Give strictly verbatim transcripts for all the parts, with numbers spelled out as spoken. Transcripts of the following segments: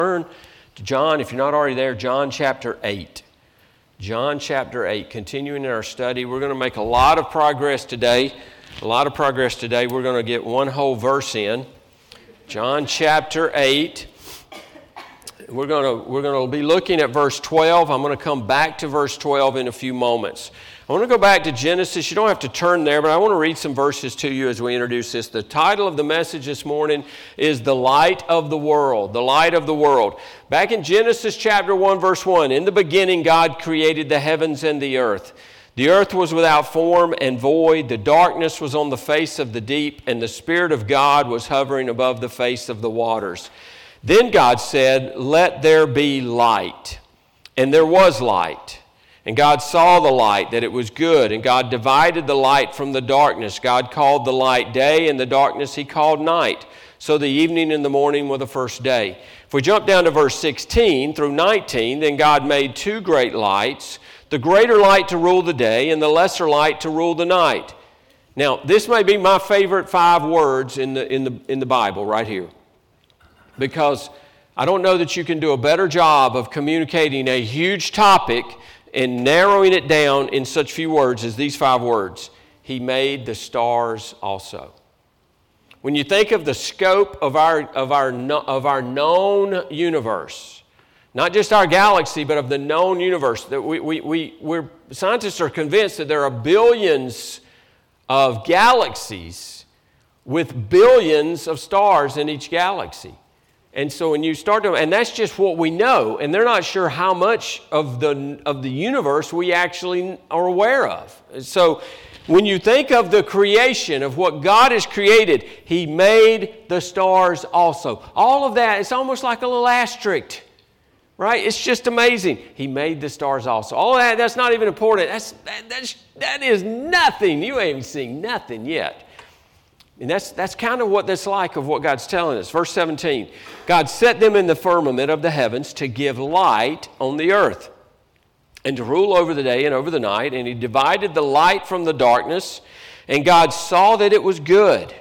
Turn to John, if you're not already there, John chapter eight. John chapter eight, continuing in our study. We're going to make a lot of progress today. A lot of progress today. We're going to get one whole verse in. John chapter eight. We're going to, we're going to be looking at verse twelve. I'm going to come back to verse twelve in a few moments. I want to go back to Genesis. You don't have to turn there, but I want to read some verses to you as we introduce this. The title of the message this morning is The Light of the World. The Light of the World. Back in Genesis chapter one, verse one, in the beginning God created the heavens and the earth. The earth was without form and void. The darkness was on the face of the deep, and the Spirit of God was hovering above the face of the waters. Then God said, "Let there be light." And there was light. And God saw the light, that it was good, and God divided the light from the darkness. God called the light day, and the darkness he called night. So the evening and the morning were the first day. If we jump down to verse sixteen through nineteen, then God made two great lights, the greater light to rule the day, and the lesser light to rule the night. Now, this may be my favorite five words in the, in the, in the Bible right here, because I don't know that you can do a better job of communicating a huge topic and narrowing it down in such few words as these five words. He made the stars also. When you think of the scope of our, of our, of our known universe, not just our galaxy, but of the known universe, that we, we, we, we're, scientists are convinced that there are billions of galaxies with billions of stars in each galaxy. And so when you start to, and that's just what we know, and they're not sure how much of the of the universe we actually are aware of. So when you think of the creation of what God has created, He made the stars also. All of that, it's almost like a little asterisk, right? It's just amazing. He made the stars also. All of that, that's not even important. That's that, that's that is nothing. You ain't even seen nothing yet. And that's that's kind of what that's like of what God's telling us. Verse seventeen, God set them in the firmament of the heavens to give light on the earth and to rule over the day and over the night. And He divided the light from the darkness, and God saw that it was good.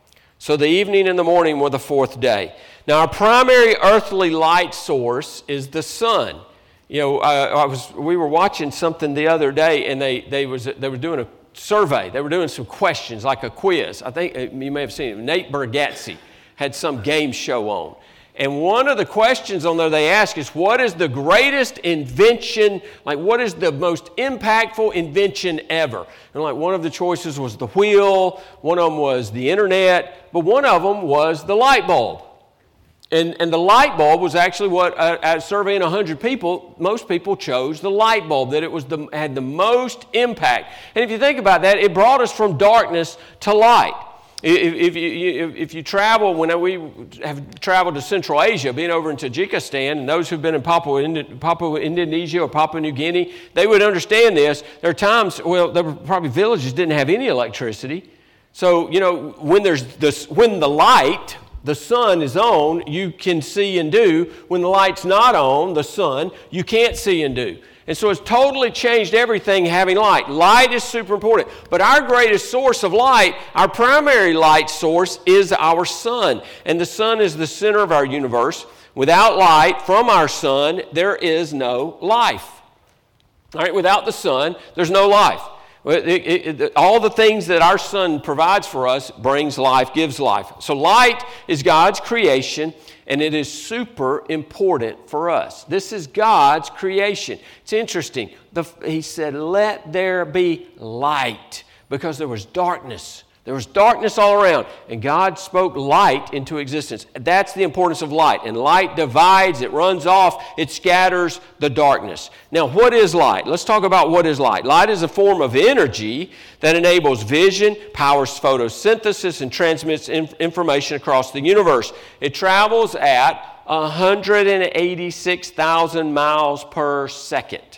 So the evening and the morning were the fourth day. Now our primary earthly light source is the sun. You know, uh, I was we were watching something the other day, and they they was they were doing a survey. They were doing some questions, like a quiz. I think you may have seen it. Nate Bargatze had some game show on. And one of the questions on there they ask is, what is the greatest invention, like what is the most impactful invention ever? And like one of the choices was the wheel, one of them was the internet, but one of them was the light bulb. And, and the light bulb was actually what, uh, at surveying one hundred people, most people chose the light bulb, that it was the, had the most impact. And if you think about that, it brought us from darkness to light. If, if, you, if you travel, when we have traveled to Central Asia, being over in Tajikistan, and those who've been in Papua, Papua Indonesia or Papua New Guinea, they would understand this. There are times, well, there were probably villages didn't have any electricity. So, you know, when there's this, when the light, the sun is on, you can see and do. When the light's not on, the sun, you can't see and do. And so it's totally changed everything having light. Light is super important. But our greatest source of light, our primary light source, is our sun. And the sun is the center of our universe. Without light from our sun, there is no life. All right, without the sun, there's no life. It, it, it, all the things that our sun provides for us brings life, gives life. So light is God's creation, and it is super important for us. This is God's creation. It's interesting. The, he said, "Let there be light," because there was darkness. There was darkness all around, and God spoke light into existence. That's the importance of light. And light divides, it runs off, it scatters the darkness. Now, what is light? Let's talk about what is light. Light is a form of energy that enables vision, powers photosynthesis, and transmits inf- information across the universe. It travels at one hundred eighty-six thousand miles per second.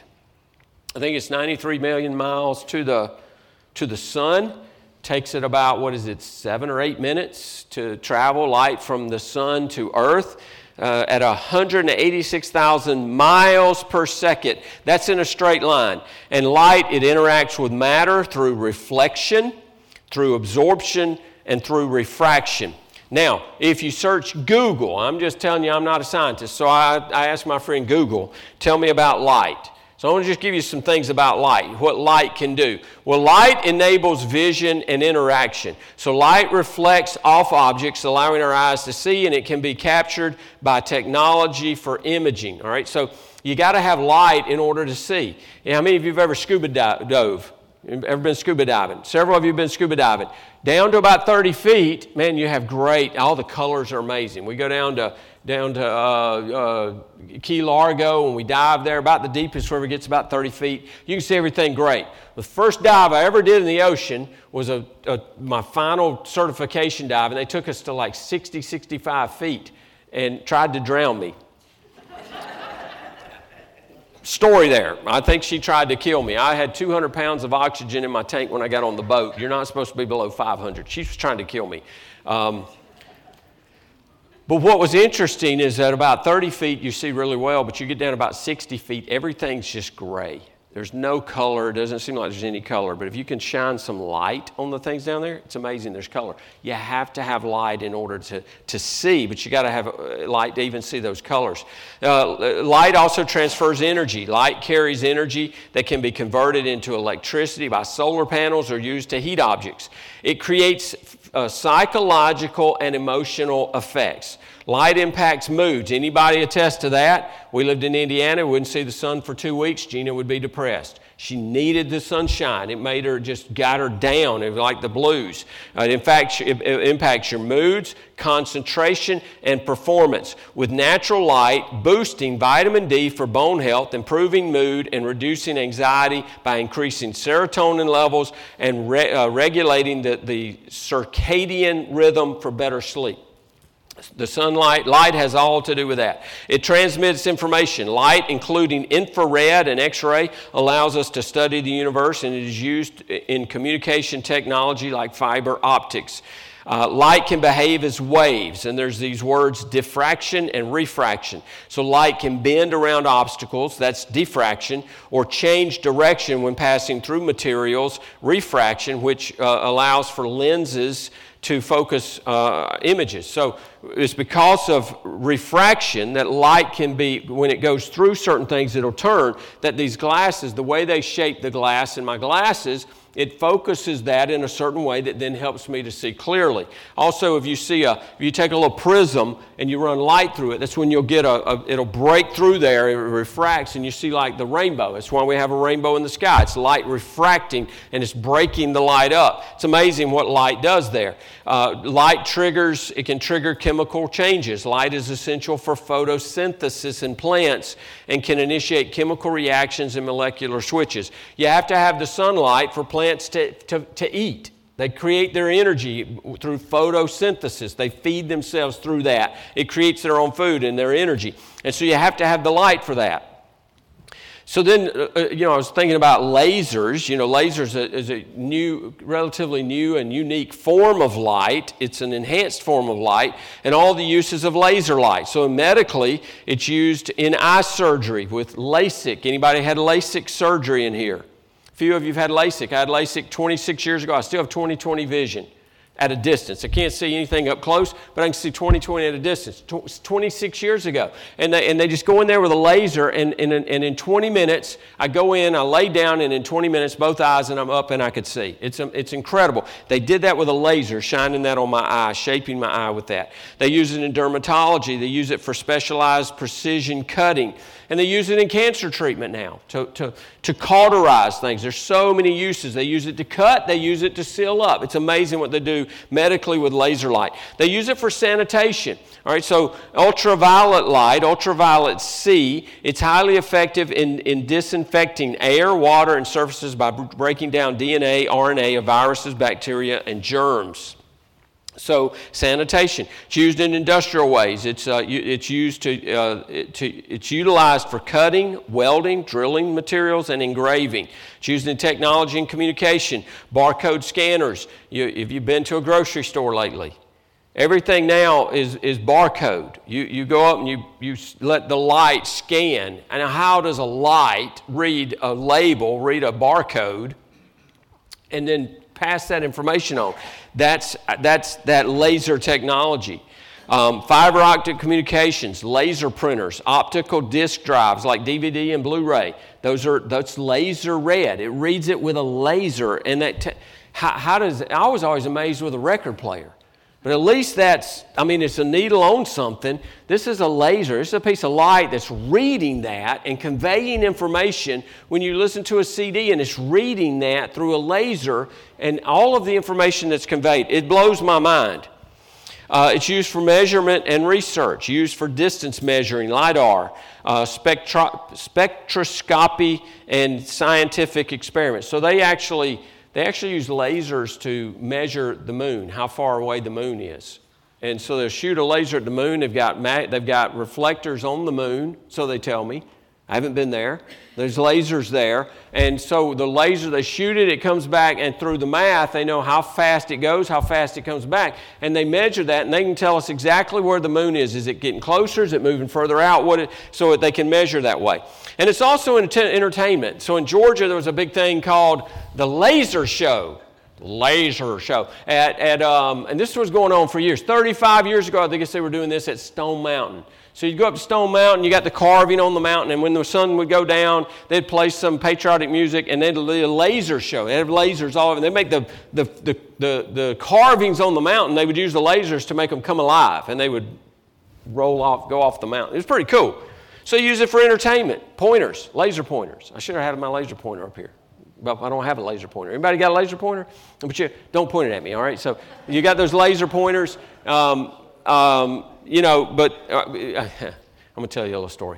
I think it's ninety-three million miles to the, to the sun. Takes it about, what is it, seven or eight minutes to travel light from the sun to earth uh, at one hundred eighty-six thousand miles per second. That's in a straight line. And light, it interacts with matter through reflection, through absorption, and through refraction. Now, if you search Google, I'm just telling you I'm not a scientist, so I, I asked my friend Google, tell me about light. So I want to just give you some things about light, what light can do. Well, light enables vision and interaction. So light reflects off objects, allowing our eyes to see, and it can be captured by technology for imaging. All right, so you got to have light in order to see. How many of you have ever scuba dove? Ever been scuba diving? Several of you have been scuba diving. Down to about thirty feet, man, you have great, all the colors are amazing. We go down to down to uh, uh, Key Largo, and we dive there. About the deepest river gets about thirty feet. You can see everything great. The first dive I ever did in the ocean was a, a my final certification dive, and they took us to like sixty, sixty-five feet and tried to drown me. Story there. I think she tried to kill me. I had two hundred pounds of oxygen in my tank when I got on the boat. You're not supposed to be below five hundred. She was trying to kill me. Um, but what was interesting is that about thirty feet you see really well, but you get down about sixty feet, everything's just gray. There's no color. It doesn't seem like there's any color. But if you can shine some light on the things down there, it's amazing there's color. You have to have light in order to, to see, but you got to have light to even see those colors. Uh, light also transfers energy. Light carries energy that can be converted into electricity by solar panels or used to heat objects. It creates uh, psychological and emotional effects. Light impacts moods. Anybody attest to that? We lived in Indiana. We wouldn't see the sun for two weeks. Gina would be depressed. She needed the sunshine. It made her, just got her down. It was like the blues. Uh, in fact, it, it impacts your moods, concentration, and performance. With natural light, boosting vitamin D for bone health, improving mood, and reducing anxiety by increasing serotonin levels and re, uh, regulating the, the circadian rhythm for better sleep. The sunlight, light has all to do with that. It transmits information. Light, including infrared and X-ray, allows us to study the universe, and it is used in communication technology like fiber optics. Uh, light can behave as waves, and there's these words diffraction and refraction. So light can bend around obstacles, that's diffraction, or change direction when passing through materials, refraction, which uh, allows for lenses to focus uh, images. So it's because of refraction that light can be, when it goes through certain things, it'll turn, that these glasses, the way they shape the glass in my glasses, it focuses that in a certain way that then helps me to see clearly. Also, if you see a, if you take a little prism and you run light through it, that's when you'll get a, a it'll break through there, it refracts, and you see like the rainbow. That's why we have a rainbow in the sky. It's light refracting, and it's breaking the light up. It's amazing what light does there. Uh, light triggers, it can trigger chemical changes. Light is essential for photosynthesis in plants and can initiate chemical reactions and molecular switches. You have to have the sunlight for plants To, to, to eat. They create their energy through photosynthesis. They feed themselves through that. It creates their own food and their energy. And so you have to have the light for that. So then, uh, you know, I was thinking about lasers. You know, lasers is a new, relatively new and unique form of light. It's an enhanced form of light, and all the uses of laser light. So medically, it's used in eye surgery with LASIK. Anybody had LASIK surgery in here? A few of you have had LASIK. I had LASIK twenty-six years ago. I still have twenty twenty vision at a distance. I can't see anything up close, but I can see twenty twenty at a distance. twenty-six years ago. And they, and they just go in there with a laser, and, and, and in twenty minutes, I go in, I lay down, and in twenty minutes, both eyes, and I'm up, and I could see. It's, it's incredible. They did that with a laser, shining that on my eye, shaping my eye with that. They use it in dermatology. They use it for specialized precision cutting. And they use it in cancer treatment now to, to, to cauterize things. There's so many uses. They use it to cut. They use it to seal up. It's amazing what they do medically with laser light. They use it for sanitation. All right, so ultraviolet light, ultraviolet C, it's highly effective in, in disinfecting air, water, and surfaces by breaking down D N A, R N A of viruses, bacteria, and germs. So sanitation, it's used in industrial ways. It's uh, it's used to, uh, to it's utilized for cutting, welding, drilling materials, and engraving. It's used in technology and communication, barcode scanners. You, if you've been to a grocery store lately, everything now is is barcode. You you go up and you you let the light scan. And how does a light read a label, read a barcode, and then pass that information on. That's, that's that laser technology. Um, fiber optic communications, laser printers, optical disc drives like D V D and Blu-ray. Those are that's laser read. It reads it with a laser. And that te- how, how does I was always amazed with a record player, but at least that's I mean it's a needle on something. This is a laser. It's a piece of light that's reading that and conveying information. When you listen to a C D and it's reading that through a laser and all of the information that's conveyed, it blows my mind. Uh, it's used for measurement and research, used for distance measuring, LiDAR, uh, spectro- spectroscopy, and scientific experiments. So they actually they actually use lasers to measure the moon, how far away the moon is. And so they'll shoot a laser at the moon. They've got ma- they've got reflectors on the moon, so they tell me. I haven't been there. There's lasers there. And so the laser, they shoot it, it comes back, and through the math, they know how fast it goes, how fast it comes back. And they measure that, and they can tell us exactly where the moon is. Is it getting closer? Is it moving further out? What it, so that they can measure that way. And it's also in entertainment. So in Georgia, there was a big thing called the Laser Show. Laser show. At, at um, and this was going on for years. thirty-five years ago, I think they were doing this at Stone Mountain. So you'd go up to Stone Mountain, you got the carving on the mountain, and when the sun would go down, they'd play some patriotic music, and they'd do a laser show. They have lasers all over. They'd make the, the, the, the, the carvings on the mountain, they would use the lasers to make them come alive, and they would roll off, go off the mountain. It was pretty cool. So you use it for entertainment. Pointers, laser pointers. I should have had my laser pointer up here. But I don't have a laser pointer. Anybody got a laser pointer? But you don't point it at me, all right? So you got those laser pointers. Um, um, You know, but uh, I'm going to tell you a little story.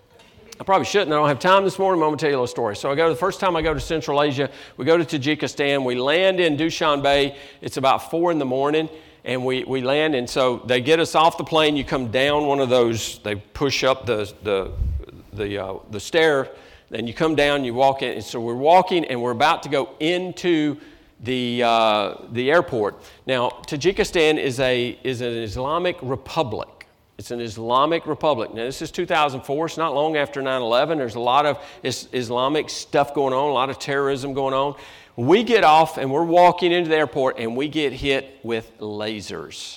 I probably shouldn't. I don't have time this morning, but I'm going to tell you a little story. So I go the first time I go to Central Asia, we go to Tajikistan. We land in Dushanbe. It's about four in the morning, and we, we land. And so they get us off the plane. You come down one of those. They push up the the the uh, the stair, and you come down. You walk in. And so we're walking, and we're about to go into the uh, the airport. Now, Tajikistan is a is an Islamic republic. It's an Islamic republic. Now, this is two thousand four. It's not long after nine eleven. There's a lot of is- Islamic stuff going on, a lot of terrorism going on. We get off, and we're walking into the airport, and we get hit with lasers.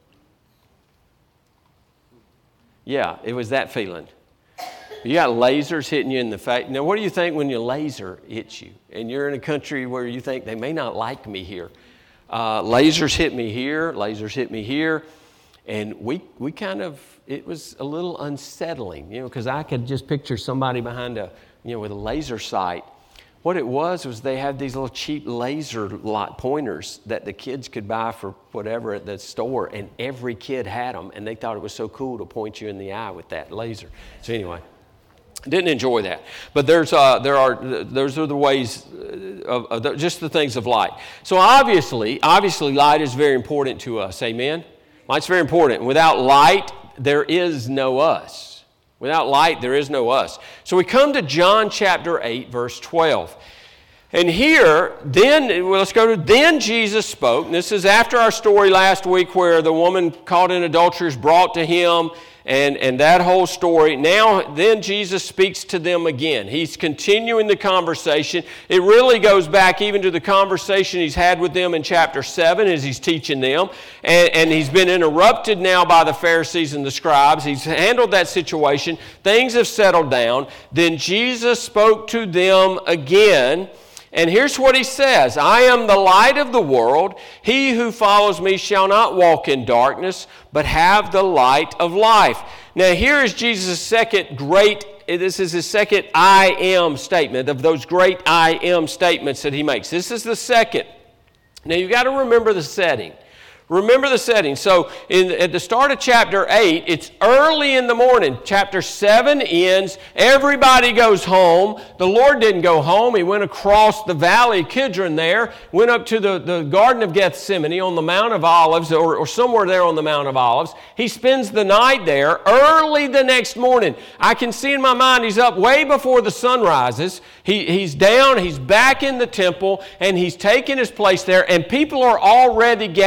Yeah, it was that feeling. You got lasers hitting you in the face. Now, what do you think when your laser hits you? And you're in a country where you think they may not like me here. Uh, lasers hit me here. Lasers hit me here. And we we kind of, it was a little unsettling, you know, because I could just picture somebody behind a, you know, with a laser sight. What it was was they had these little cheap laser light pointers that the kids could buy for whatever at the store, and every kid had them, and they thought it was so cool to point you in the eye with that laser. So anyway. Didn't enjoy that, but there's uh, there are those are the ways of, of the, just the things of light. So obviously, obviously, light is very important to us. Amen. Light's very important. Without light, there is no us. Without light, there is no us. So we come to John chapter eight, verse twelve, and here, then well, let's go to then Jesus spoke. And this is after our story last week, where the woman caught in adultery is brought to him. And, and that whole story. Now, then Jesus speaks to them again. He's continuing the conversation. It really goes back even to the conversation he's had with them in chapter seven as he's teaching them. And, and he's been interrupted now by the Pharisees and the scribes. He's handled that situation. Things have settled down. Then Jesus spoke to them again. And here's what he says. I am the light of the world. He who follows me shall not walk in darkness, but have the light of life. Now here is Jesus' second great, this is his second I am statement of those great I am statements that he makes. This is the second. Now you've got to remember the setting. Remember the setting. So in, at the start of chapter eight, it's early in the morning. Chapter seven ends. Everybody goes home. The Lord didn't go home. He went across the valley of Kidron there, went up to the, the Garden of Gethsemane on the Mount of Olives, or, or somewhere there on the Mount of Olives. He spends the night there. Early the next morning, I can see in my mind he's up way before the sun rises. He, he's down, he's back in the temple, and he's taken his place there, and people are already gathering around.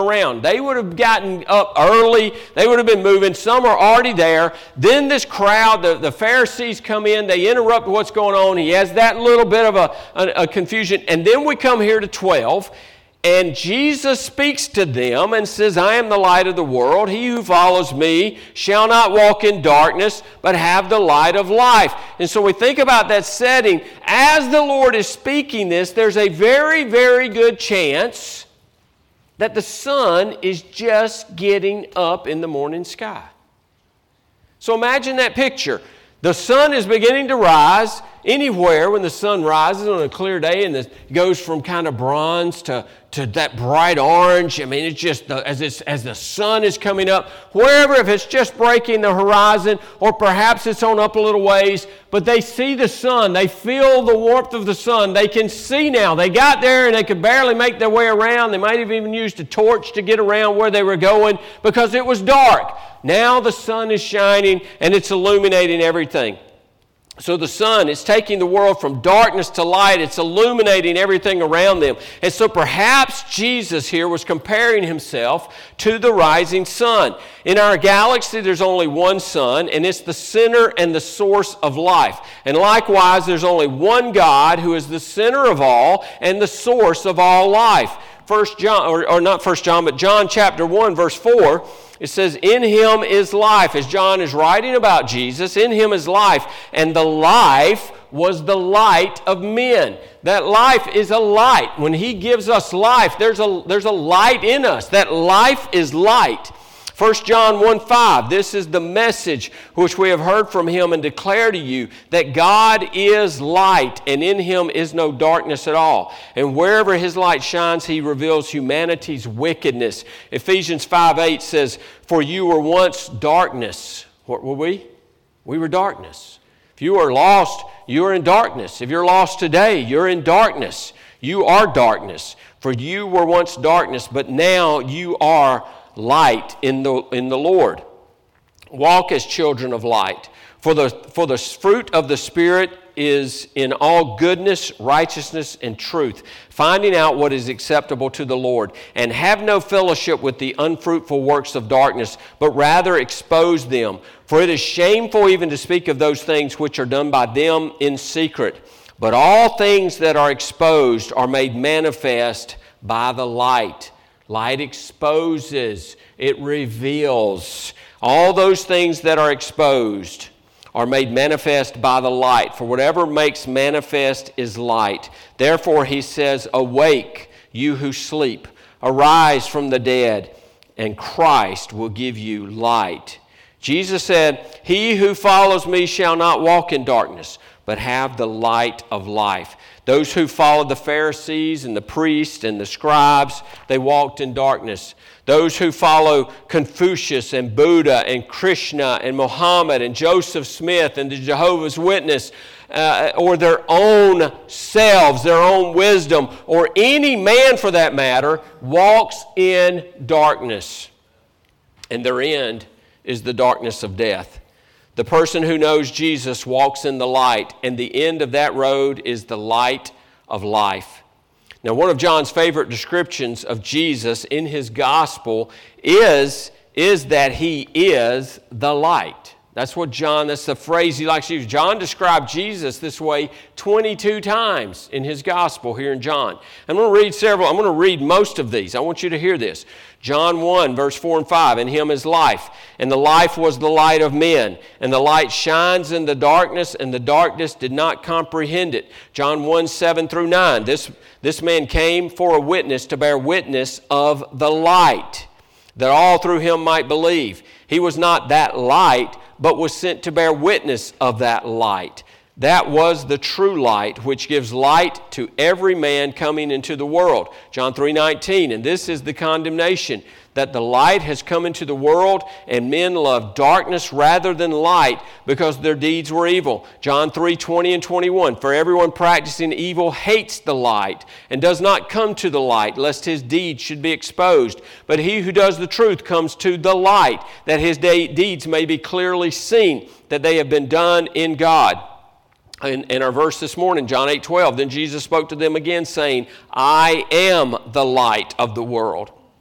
around. They would have gotten up early. They would have been moving. Some are already there. Then this crowd, the, the Pharisees come in. They interrupt what's going on. He has that little bit of a, a, a confusion. And then we come here to twelve. And Jesus speaks to them and says, I am the light of the world. He who follows me shall not walk in darkness, but have the light of life. And so we think about that setting. As the Lord is speaking this, there's a very, very good chance that the sun is just getting up in the morning sky. So imagine that picture. The sun is beginning to rise. Anywhere when the sun rises on a clear day and it goes from kind of bronze to, to that bright orange. I mean, it's just the, as, it's, as the sun is coming up, wherever, if it's just breaking the horizon or perhaps it's on up a little ways, but they see the sun. They feel the warmth of the sun. They can see now. They got there and they could barely make their way around. They might have even used a torch to get around where they were going because it was dark. Now the sun is shining and it's illuminating everything. So the sun is taking the world from darkness to light. It's illuminating everything around them. And so perhaps Jesus here was comparing himself to the rising sun. In our galaxy, there's only one sun, and it's the center and the source of life. And likewise, there's only one God who is the center of all and the source of all life. First John, or, or not First John, but John chapter one, verse four, it says, in him is life. As John is writing about Jesus, in him is life. And the life was the light of men. That life is a light. When he gives us life, there's a, there's a light in us. That life is light. First John one five, this is the message which we have heard from him and declare to you, that God is light, and in him is no darkness at all. And wherever his light shines, he reveals humanity's wickedness. Ephesians five eight says, for you were once darkness. What were we? We were darkness. If you are lost, you are in darkness. If you're lost today, you're in darkness. You are darkness. For you were once darkness, but now you are light in the in the Lord. Walk as children of light. For the for the fruit of the Spirit is in all goodness, righteousness, and truth, finding out what is acceptable to the Lord. And have no fellowship with the unfruitful works of darkness, but rather expose them. For it is shameful even to speak of those things which are done by them in secret. But all things that are exposed are made manifest by the light. Light exposes, it reveals. All those things that are exposed are made manifest by the light. For whatever makes manifest is light. Therefore he says, awake, you who sleep. Arise from the dead, and Christ will give you light. Jesus said, he who follows me shall not walk in darkness, but have the light of life. Those who followed the Pharisees and the priests and the scribes, they walked in darkness. Those who follow Confucius and Buddha and Krishna and Muhammad and Joseph Smith and the Jehovah's Witness, uh, or their own selves, their own wisdom, or any man for that matter, walks in darkness. And their end is the darkness of death. The person who knows Jesus walks in the light, and the end of that road is the light of life. Now, one of John's favorite descriptions of Jesus in his gospel is, is that he is the light. That's what John, that's the phrase he likes to use. John described Jesus this way twenty-two times in his gospel here in John. I'm going to read several, I'm going to read most of these. I want you to hear this. John one, verse four and five, in him is life, and the life was the light of men, and the light shines in the darkness, and the darkness did not comprehend it. John one, seven through nine, this, this man came for a witness to bear witness of the light, that all through him might believe. He was not that light, but was sent to bear witness of that light. That was the true light, which gives light to every man coming into the world. John three nineteen, and this is the condemnation, that the light has come into the world, and men love darkness rather than light, because their deeds were evil. John three twenty and twenty-one, for everyone practicing evil hates the light, and does not come to the light, lest his deeds should be exposed. But he who does the truth comes to the light, that his de- deeds may be clearly seen, that they have been done in God. In, in our verse this morning, John eight twelve, then Jesus spoke to them again, saying, I am the light of the world.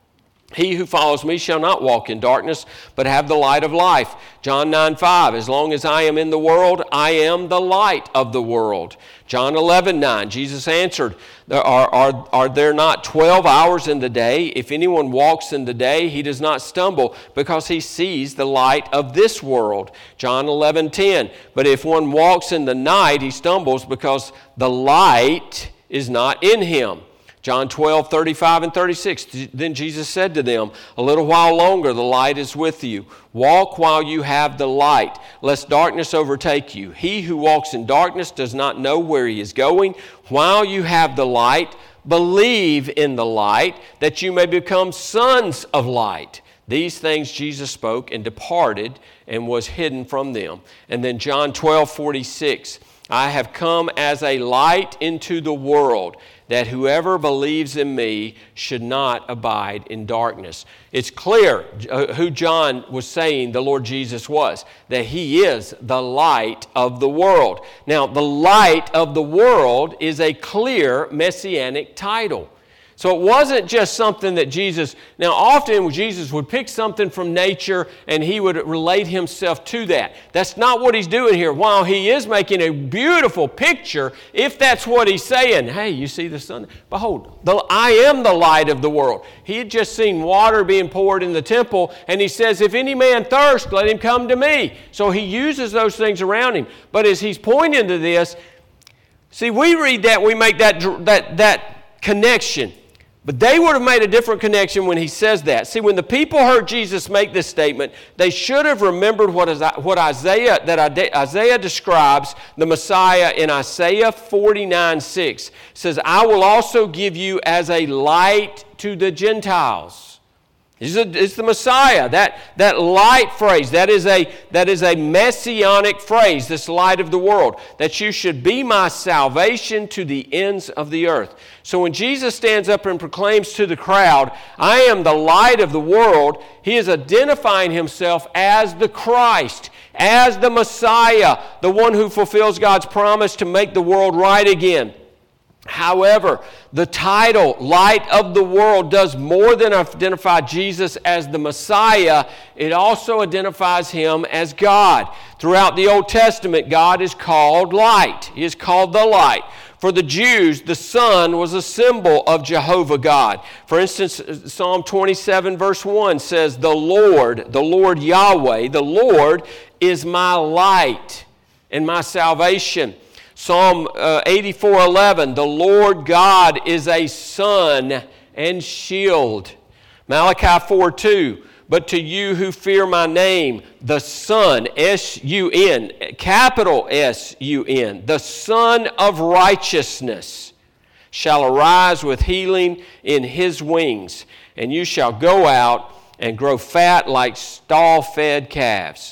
He who follows me shall not walk in darkness, but have the light of life. John nine five, as long as I am in the world, I am the light of the world. John eleven nine, Jesus answered, are, are, are there not twelve hours in the day? If anyone walks in the day, he does not stumble, because he sees the light of this world. John eleven ten, but if one walks in the night, he stumbles, because the light is not in him. John twelve thirty-five and thirty-six, then Jesus said to them, a little while longer the light is with you. Walk while you have the light, lest darkness overtake you. He who walks in darkness does not know where he is going. While you have the light, believe in the light, that you may become sons of light. These things Jesus spoke and departed and was hidden from them. And then John twelve forty-six, I have come as a light into the world, that whoever believes in me should not abide in darkness. It's clear who John was saying the Lord Jesus was, that he is the light of the world. Now, the light of the world is a clear messianic title. So it wasn't just something that Jesus, now often Jesus would pick something from nature and he would relate himself to that. That's not what he's doing here. While he is making a beautiful picture, if that's what he's saying, hey, you see the sun? Behold, the, I am the light of the world. He had just seen water being poured in the temple, and he says, if any man thirst, let him come to me. So he uses those things around him. But as he's pointing to this, see, we read that, we make that that that connection. But they would have made a different connection when he says that. See, when the people heard Jesus make this statement, they should have remembered what, is, what Isaiah, that Isaiah describes the Messiah in Isaiah forty-nine six. It says, I will also give you as a light to the Gentiles. It's the Messiah, that, that light phrase, that is, a, that is a messianic phrase, this light of the world, that you should be my salvation to the ends of the earth. So when Jesus stands up and proclaims to the crowd, I am the light of the world, he is identifying himself as the Christ, as the Messiah, the one who fulfills God's promise to make the world right again. However, the title, Light of the World, does more than identify Jesus as the Messiah. It also identifies him as God. Throughout the Old Testament, God is called light. He is called the light. For the Jews, the sun was a symbol of Jehovah God. For instance, Psalm twenty-seven verse one says, the Lord, the Lord Yahweh, the Lord is my light and my salvation. Psalm uh, eighty-four eleven, the Lord God is a sun and shield. Malachi four two, but to you who fear my name, the Son, S U N, capital S U N, the Son of righteousness, shall arise with healing in his wings, and you shall go out and grow fat like stall-fed calves.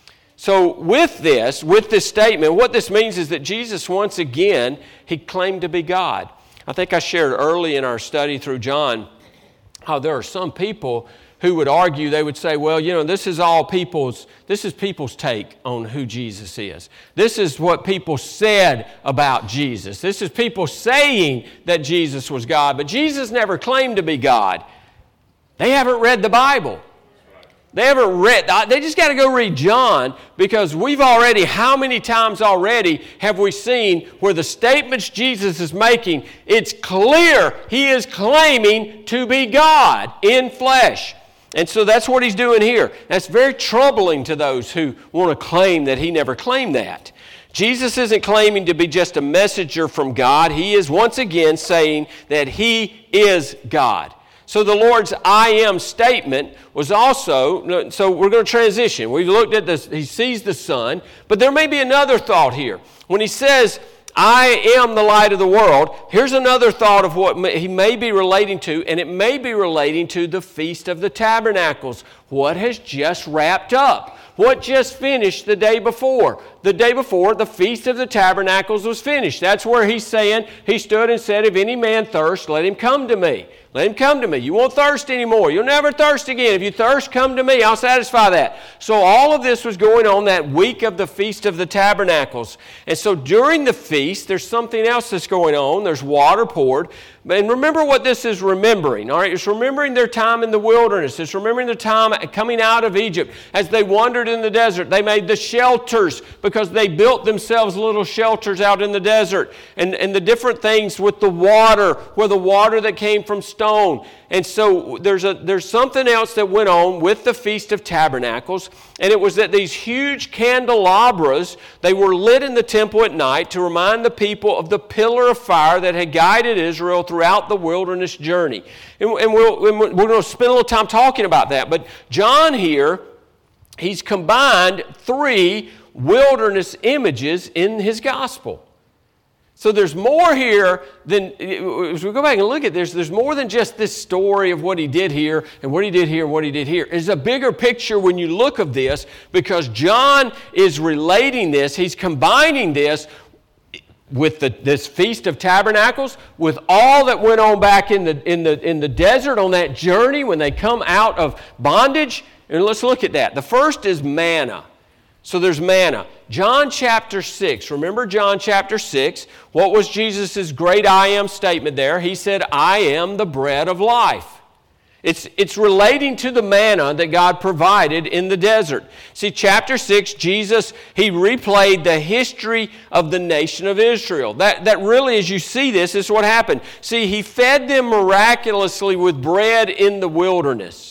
So with this, with this statement, what this means is that Jesus, once again, he claimed to be God. I think I shared early in our study through John how there are some people who would argue, they would say, well, you know, this is all people's, this is people's take on who Jesus is. This is what people said about Jesus. This is people saying that Jesus was God, but Jesus never claimed to be God. They haven't read the Bible. They haven't read, they just got to go read John, because we've already, how many times already have we seen where the statements Jesus is making, it's clear he is claiming to be God in flesh. And so that's what he's doing here. That's very troubling to those who want to claim that he never claimed that. Jesus isn't claiming to be just a messenger from God. He is once again saying that he is God. So the Lord's I am statement was also, so we're going to transition. We've looked at this, he sees the sun, but there may be another thought here. When he says, I am the light of the world, here's another thought of what he may be relating to, and it may be relating to the Feast of the Tabernacles, what has just wrapped up. What just finished the day before? The day before, the Feast of the Tabernacles was finished. That's where he's saying, he stood and said, if any man thirst, let him come to me. Let him come to me. You won't thirst anymore. You'll never thirst again. If you thirst, come to me. I'll satisfy that. So all of this was going on that week of the Feast of the Tabernacles. And so during the feast, there's something else that's going on. There's water poured. And remember what this is remembering, all right? It's remembering their time in the wilderness. It's remembering their time coming out of Egypt. As they wandered in the desert, they made the shelters because they built themselves little shelters out in the desert. And, and the different things with the water, where the water that came from stone. And so there's a there's something else that went on with the Feast of Tabernacles, and it was that these huge candelabras, they were lit in the temple at night to remind the people of the pillar of fire that had guided Israel throughout the wilderness journey. And, and we'll, we're going to spend a little time talking about that. But John here, he's combined three wilderness images in his gospel. So there's more here than, as we go back and look at this, there's more than just this story of what he did here and what he did here and what he did here. There's a bigger picture when you look at this, because John is relating this, he's combining this with the, this Feast of Tabernacles, with all that went on back in the, in, the, in the desert on that journey when they come out of bondage. And let's look at that. The first is manna. So there's manna. John chapter six. Remember John chapter six? What was Jesus' great I am statement there? He said, I am the bread of life. It's, it's relating to the manna that God provided in the desert. See, chapter six, Jesus, he replayed the history of the nation of Israel. That, that really, as you see this, is what happened. See, he fed them miraculously with bread in the wilderness.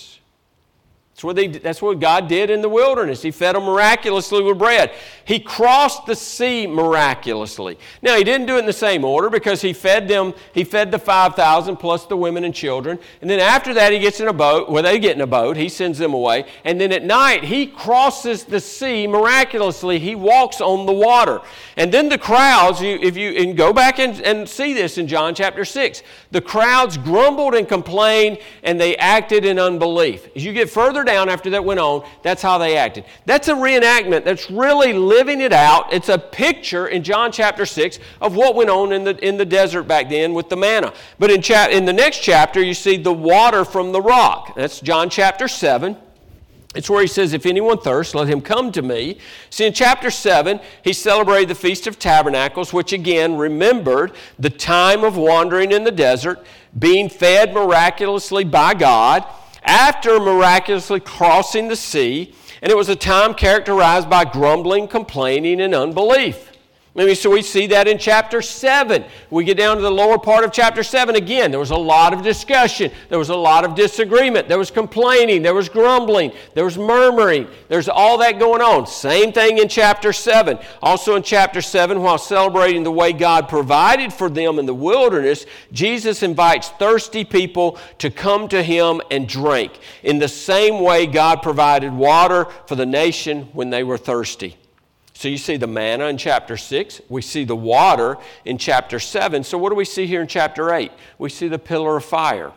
That's what, they, that's what God did in the wilderness. He fed them miraculously with bread. He crossed the sea miraculously. Now, he didn't do it in the same order, because he fed them, he fed the five thousand plus the women and children. And then after that, he gets in a boat. Well, they get in a boat. He sends them away. And then at night, he crosses the sea miraculously. He walks on the water. And then the crowds, you, if you and go back and, and see this in John chapter six, the crowds grumbled and complained, and they acted in unbelief. As you get further down, after that went on, that's how they acted. That's a reenactment. That's really living it out. It's a picture in John chapter six of what went on in the in the desert back then with the manna. But in cha- in the next chapter, you see the water from the rock. That's John chapter seven. It's where he says, if anyone thirsts, let him come to me. See, in chapter seven, he celebrated the Feast of Tabernacles, which again remembered the time of wandering in the desert, being fed miraculously by God, after miraculously crossing the sea, and it was a time characterized by grumbling, complaining, and unbelief. I mean, so we see that in chapter seven. We get down to the lower part of chapter seven again. There was a lot of discussion. There was a lot of disagreement. There was complaining. There was grumbling. There was murmuring. There's all that going on. Same thing in chapter seven. Also in chapter seven, while celebrating the way God provided for them in the wilderness, Jesus invites thirsty people to come to him and drink, in the same way God provided water for the nation when they were thirsty. So you see the manna in chapter six. We see the water in chapter seven. So what do we see here in chapter eight? We see the pillar of fire.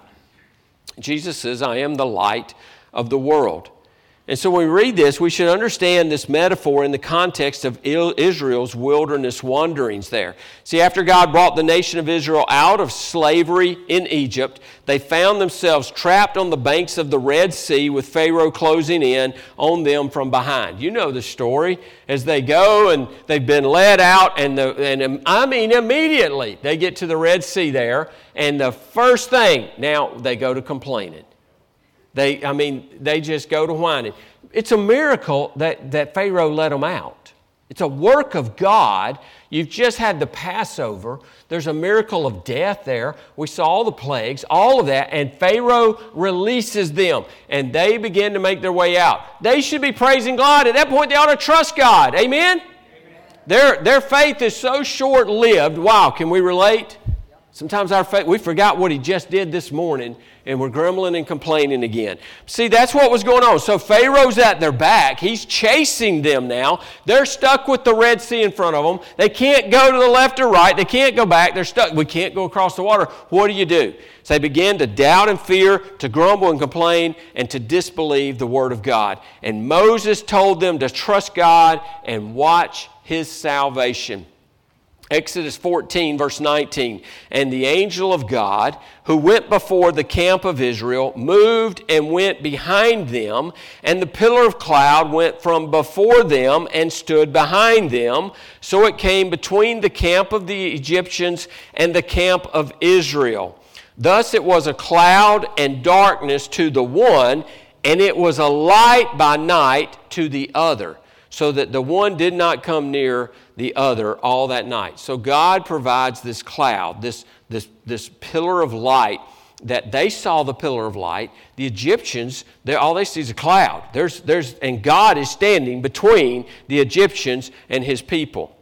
Jesus says, I am the light of the world. And so when we read this, we should understand this metaphor in the context of Israel's wilderness wanderings there. See, after God brought the nation of Israel out of slavery in Egypt, they found themselves trapped on the banks of the Red Sea with Pharaoh closing in on them from behind. You know the story. As they go and they've been led out, and, the, and I mean immediately they get to the Red Sea there, and the first thing, now they go to complaining. They, I mean, they just go to whining. It's a miracle that, that Pharaoh let them out. It's a work of God. You've just had the Passover. There's a miracle of death there. We saw all the plagues, all of that, and Pharaoh releases them, and they begin to make their way out. They should be praising God. At that point, they ought to trust God. Amen? Amen. Their, their faith is so short-lived. Wow, can we relate? Sometimes our faith, we forgot what he just did this morning, and we're grumbling and complaining again. See, that's what was going on. So Pharaoh's at their back. He's chasing them now. They're stuck with the Red Sea in front of them. They can't go to the left or right. They can't go back. They're stuck. We can't go across the water. What do you do? So they begin to doubt and fear, to grumble and complain, and to disbelieve the word of God. And Moses told them to trust God and watch his salvation. Exodus fourteen, verse nineteen, and the angel of God, who went before the camp of Israel, moved and went behind them, and the pillar of cloud went from before them and stood behind them. So it came between the camp of the Egyptians and the camp of Israel. Thus it was a cloud and darkness to the one, and it was a light by night to the other, so that the one did not come near the other all that night. So God provides this cloud, this, this, this pillar of light, that they saw the pillar of light. The Egyptians, all they see is a cloud. There's, there's, and God is standing between the Egyptians and his people.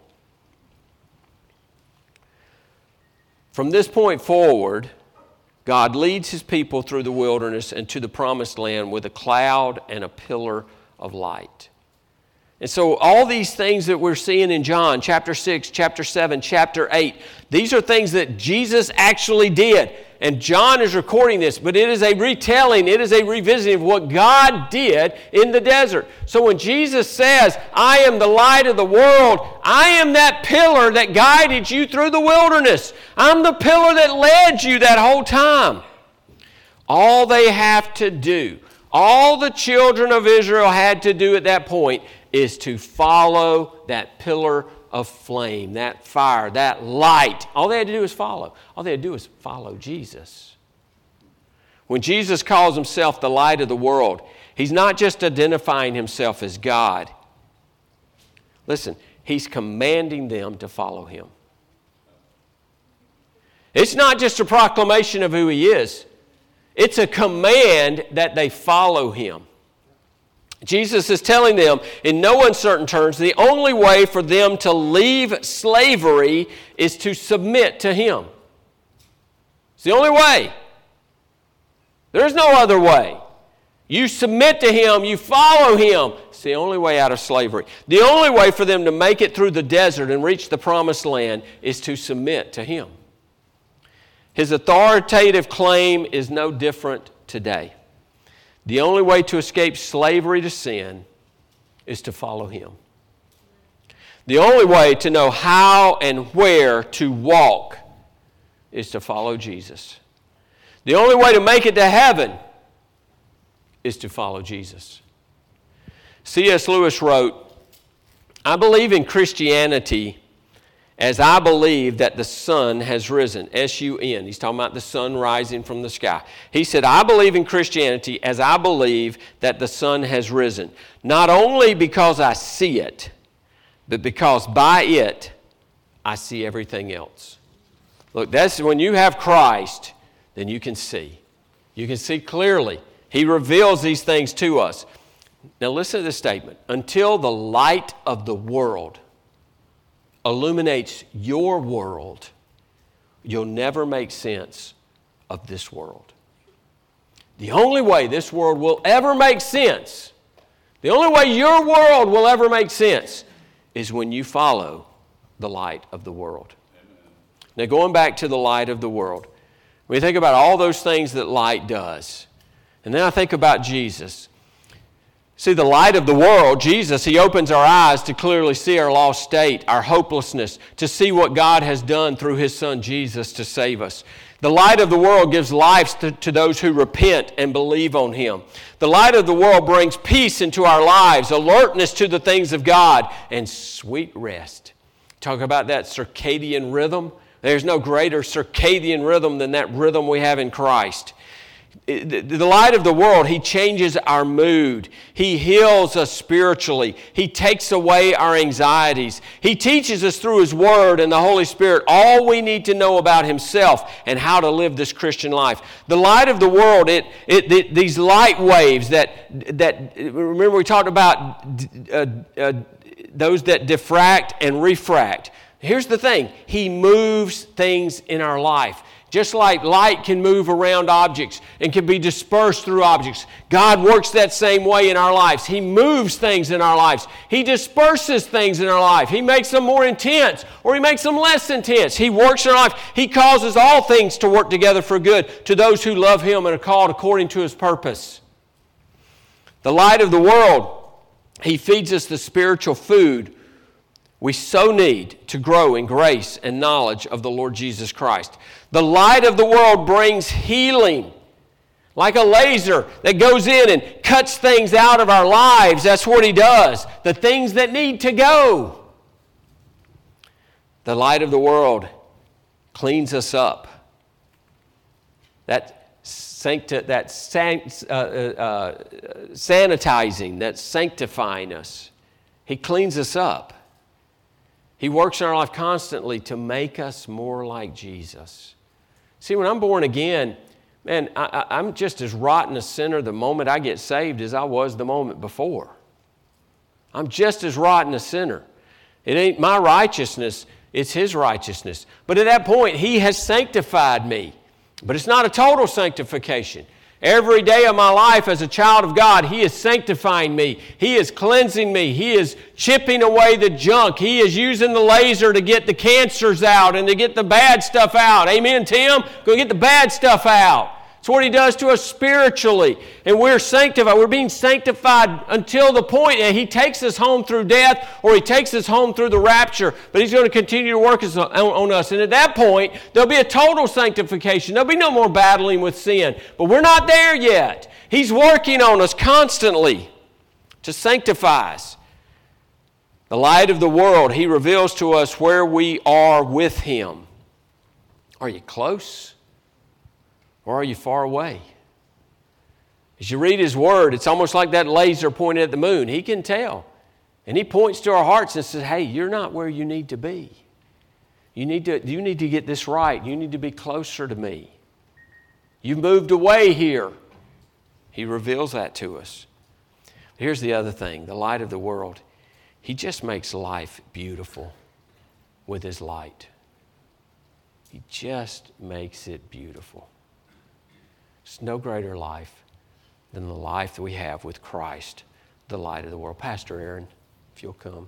From this point forward, God leads his people through the wilderness and to the promised land with a cloud and a pillar of light. And so all these things that we're seeing in John, chapter six, chapter seven, chapter eight, these are things that Jesus actually did. And John is recording this, but it is a retelling, it is a revisiting of what God did in the desert. So when Jesus says, I am the light of the world, I am that pillar that guided you through the wilderness. I'm the pillar that led you that whole time. All they have to do, all the children of Israel had to do at that point is to follow that pillar of flame, that fire, that light. All they had to do was follow. All they had to do was follow Jesus. When Jesus calls himself the light of the world, he's not just identifying himself as God. Listen, he's commanding them to follow him. It's not just a proclamation of who he is. It's a command that they follow him. Jesus is telling them in no uncertain terms, the only way for them to leave slavery is to submit to him. It's the only way. There's no other way. You submit to him, you follow him. It's the only way out of slavery. The only way for them to make it through the desert and reach the promised land is to submit to him. His authoritative claim is no different today. The only way to escape slavery to sin is to follow him. The only way to know how and where to walk is to follow Jesus. The only way to make it to heaven is to follow Jesus. C S Lewis wrote, I believe in Christianity as I believe that the sun has risen, S U N. He's talking about the sun rising from the sky. He said, I believe in Christianity as I believe that the sun has risen, not only because I see it, but because by it I see everything else. Look, that's when you have Christ, then you can see. You can see clearly. He reveals these things to us. Now listen to this statement. Until the light of the world illuminates your world, you'll never make sense of this world. The only way this world will ever make sense, the only way your world will ever make sense is when you follow the light of the world. Amen. Now going back to the light of the world, when you think about all those things that light does, and then I think about Jesus. See, the light of the world, Jesus, he opens our eyes to clearly see our lost state, our hopelessness, to see what God has done through his Son Jesus to save us. The light of the world gives life to, to those who repent and believe on him. The light of the world brings peace into our lives, alertness to the things of God, and sweet rest. Talk about that circadian rhythm. There's no greater circadian rhythm than that rhythm we have in Christ. The light of the world, he changes our mood. He heals us spiritually. He takes away our anxieties. He teaches us through his word and the Holy Spirit all we need to know about himself and how to live this Christian life. The light of the world, it, it, it these light waves that, that remember we talked about uh, uh, those that diffract and refract. Here's the thing. He moves things in our life. Just like light can move around objects and can be dispersed through objects, God works that same way in our lives. He moves things in our lives. He disperses things in our life. He makes them more intense or he makes them less intense. He works in our life. He causes all things to work together for good to those who love him and are called according to his purpose. The light of the world, he feeds us the spiritual food we so need to grow in grace and knowledge of the Lord Jesus Christ. The light of the world brings healing. Like a laser that goes in and cuts things out of our lives. That's what he does. The things that need to go. The light of the world cleans us up. That sancti- that san- uh, uh, sanitizing, that's sanctifying us. He cleans us up. He works in our life constantly to make us more like Jesus. See, when I'm born again, man, I, I, I'm just as rotten a sinner the moment I get saved as I was the moment before. I'm just as rotten a sinner. It ain't my righteousness, it's His righteousness. But at that point, He has sanctified me. But it's not a total sanctification. Every day of my life as a child of God, He is sanctifying me. He is cleansing me. He is chipping away the junk. He is using the laser to get the cancers out and to get the bad stuff out. Amen, Tim? Go get the bad stuff out. It's what He does to us spiritually. And we're sanctified. We're being sanctified until the point that He takes us home through death or He takes us home through the rapture. But He's going to continue to work on us. And at that point, there'll be a total sanctification. There'll be no more battling with sin. But we're not there yet. He's working on us constantly to sanctify us. The light of the world, He reveals to us where we are with Him. Are you close? Or are you far away? As you read His Word, it's almost like that laser pointed at the moon. He can tell. And He points to our hearts and says, hey, you're not where you need to be. You need to, you need to get this right. You need to be closer to me. You've moved away here. He reveals that to us. Here's the other thing, the light of the world. He just makes life beautiful with His light. He just makes it beautiful. There's no greater life than the life that we have with Christ, the light of the world. Pastor Aaron, if you'll come.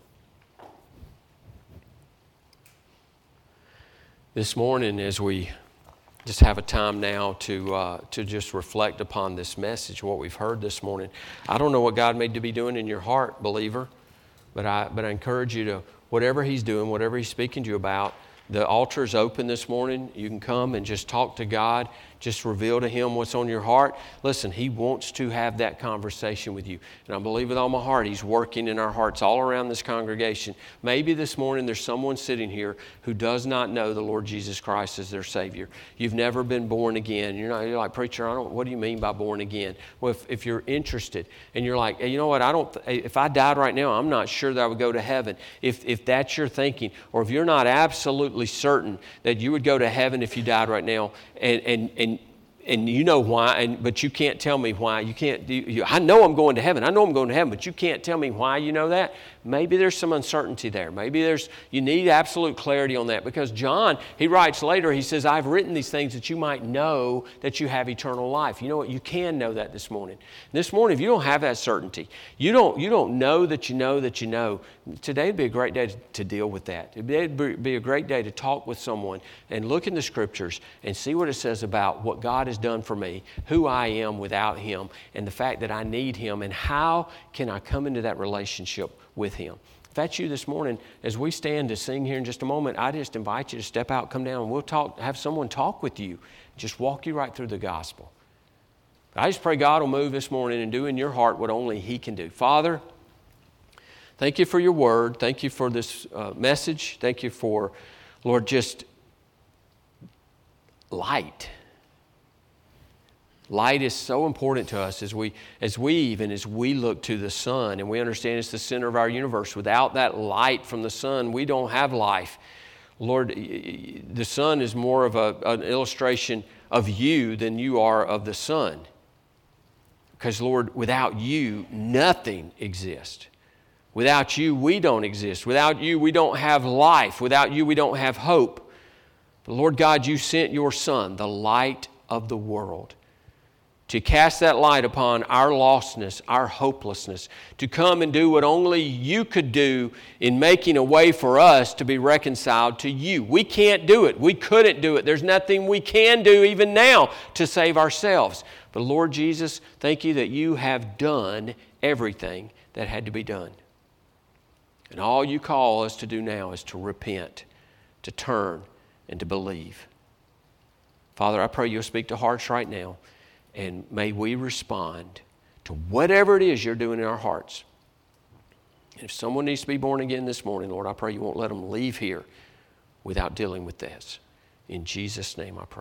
This morning, as we just have a time now to uh, to just reflect upon this message, what we've heard this morning, I don't know what God may be doing in your heart, believer, but I but I encourage you to, whatever He's doing, whatever He's speaking to you about, the altar is open this morning. You can come and just talk to God. Just reveal to Him what's on your heart. Listen, He wants to have that conversation with you. And I believe with all my heart, He's working in our hearts all around this congregation. Maybe this morning there's someone sitting here who does not know the Lord Jesus Christ as their Savior. You've never been born again. You're not. You're like, preacher, I don't. What do you mean by born again? Well, if, if you're interested and you're like, hey, you know what? I don't. If I died right now, I'm not sure that I would go to heaven. If if that's your thinking, or if you're not absolutely certain that you would go to heaven if you died right now, and and and and you know why, and but you can't tell me why. You can't. You, you, I know I'm going to heaven. I know I'm going to heaven, but you can't tell me why you know that. Maybe there's some uncertainty there. Maybe there's you need absolute clarity on that, because John, he writes later, he says, I've written these things that you might know that you have eternal life. You know what? You can know that this morning. This morning, if you don't have that certainty, you don't you don't know that you know that you know, today would be a great day to, to deal with that. It would be a great day to talk with someone and look in the Scriptures and see what it says about what God has done for me, who I am without Him, and the fact that I need Him, and how can I come into that relationship with Him. If that's you this morning, as we stand to sing here in just a moment, I just invite you to step out, come down, and we'll talk, have someone talk with you, just walk you right through the gospel. I just pray God will move this morning and do in your heart what only He can do. Father, thank You for Your word. Thank You for this uh, message. Thank You for, Lord, just light. Light is so important to us as we, as we even as we look to the sun, and we understand it's the center of our universe. Without that light from the sun, we don't have life. Lord, the sun is more of a, an illustration of You than You are of the sun. Because, Lord, without You, nothing exists. Without You, we don't exist. Without You, we don't have life. Without You, we don't have hope. But, Lord God, You sent Your Son, the light of the world, to cast that light upon our lostness, our hopelessness, to come and do what only You could do in making a way for us to be reconciled to You. We can't do it. We couldn't do it. There's nothing we can do even now to save ourselves. But Lord Jesus, thank You that You have done everything that had to be done. And all you call us to do now is to repent, to turn, and to believe. Father, I pray you'll speak to hearts right now, and may we respond to whatever it is you're doing in our hearts. And if someone needs to be born again this morning, Lord, I pray you won't let them leave here without dealing with this. In Jesus' name I pray.